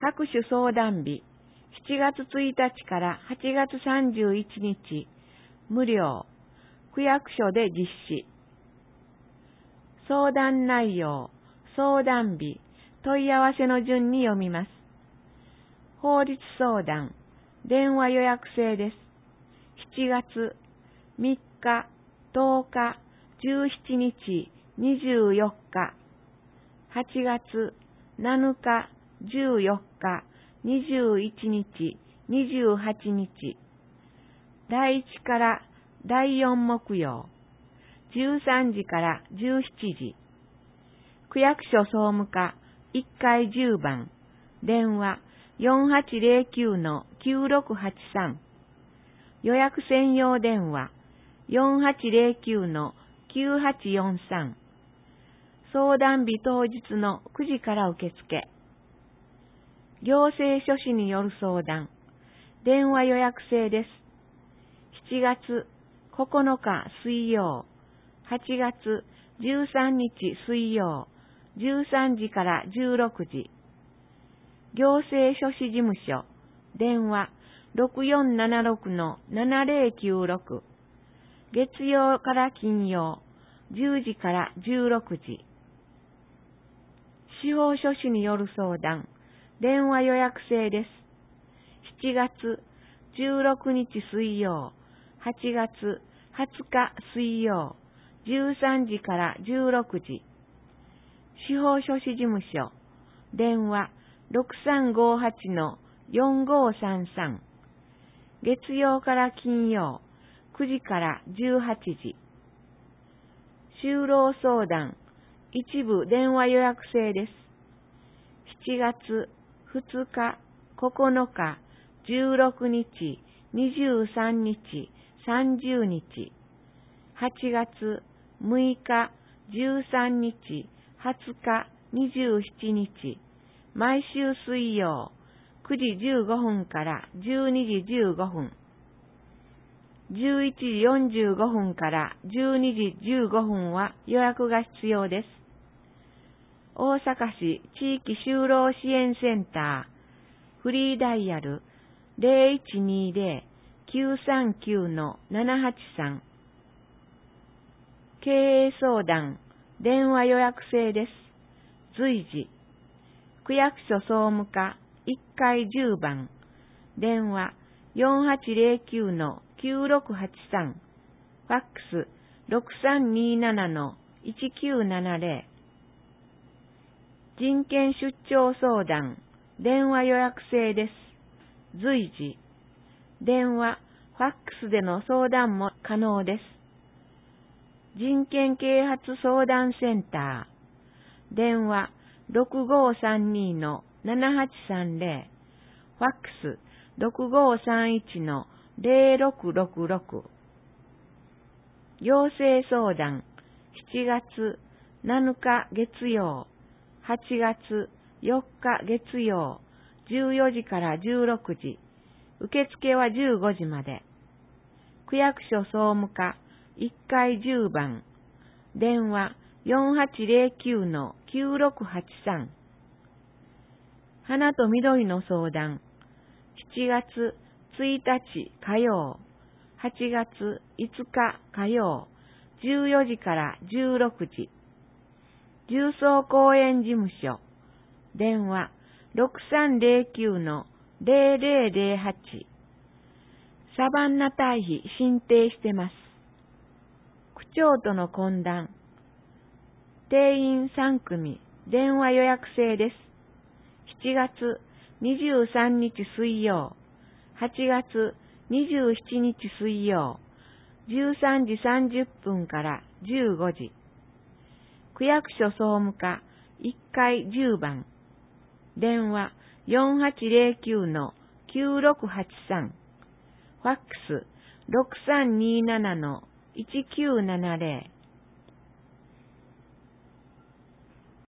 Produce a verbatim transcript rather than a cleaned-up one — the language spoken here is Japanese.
各種相談日、しちがつついたちからはちがつさんじゅういちにち、無料、区役所で実施。相談内容、相談日、問い合わせの順に読みます。法律相談、電話予約制です。しちがつみっか、とおか、じゅうしちにち、にじゅうよっか、はちがつなのか、じゅうよっか、にじゅういちにち、にじゅうはちにち、だいいちからだいよん木曜、じゅうさんじからじゅうしちじ、区役所総務課いっかいじゅうばん、電話 よんはちゼロきゅうのきゅうろくはちさん、予約専用電話 よんはちゼロきゅうのきゅうはちよんさん、相談日当日のくじから受付。行政書士による相談、電話予約制です。しちがつここのか水曜、はちがつじゅうさんにち水曜、じゅうさんじからじゅうろくじ。行政書士事務所、電話ろくよんななろくのななゼロきゅうろく。月曜から金曜、じゅうじからじゅうろくじ。司法書士による相談、電話予約制です。しちがつじゅうろくにち水曜、はちがつはつか水曜、じゅうさんじからじゅうろくじ。司法書士事務所、電話ろくさんごはちのよんごさんさん。月曜から金曜、くじからじゅうはちじ。就労相談、一部電話予約制です。しちがつふつか、ここのか、じゅうろくにち、にじゅうさんにち、さんじゅうにち。はちがつむいか、じゅうさんにち、はつか、にじゅうしちにち。毎週水曜、くじじゅうごふんからじゅうにじじゅうごふん。じゅういちじよんじゅうごふんからじゅうにじじゅうごふんは予約が必要です。大阪市地域就労支援センター、フリーダイヤル ゼロいちにゼロ きゅうさんきゅうのななはちさん。経営相談、電話予約制です。随時、区役所総務課いっかいじゅうばん、電話よんはちゼロきゅうのきゅうろくはちさん、ファックスろくさんにななのいちきゅうななゼロ。人権出張相談、電話予約制です。随時、電話、ファックスでの相談も可能です。人権啓発相談センター、電話ろくごさんにのななはちさんゼロ、ファックスろくごさんいちのゼロろくろくろく。行政相談、しちがつなのか月曜、はちがつよっか月曜、じゅうよじからじゅうろくじ。受付はじゅうごじまで。区役所総務課いっかいじゅうばん、電話よんはちゼロきゅうのきゅうろくはちさん。花と緑の相談、しちがつついたち火曜、はちがついつか火曜、じゅうよじからじゅうろくじ。重曹公園事務所、電話ろくさんゼロきゅうのゼロゼロゼロはち。サバンナ堆肥申請してます。区長との懇談、定員さんくみ、電話予約制です。しちがつにじゅうさんにち水曜、はちがつにじゅうしちにち水曜、じゅうさんじさんじゅっぷんからじゅうごじ。区役所総務課いっかいじゅうばん、電話よんはちゼロきゅうのきゅうろくはちさん、ファックスろくさんにななのいちきゅうななゼロ。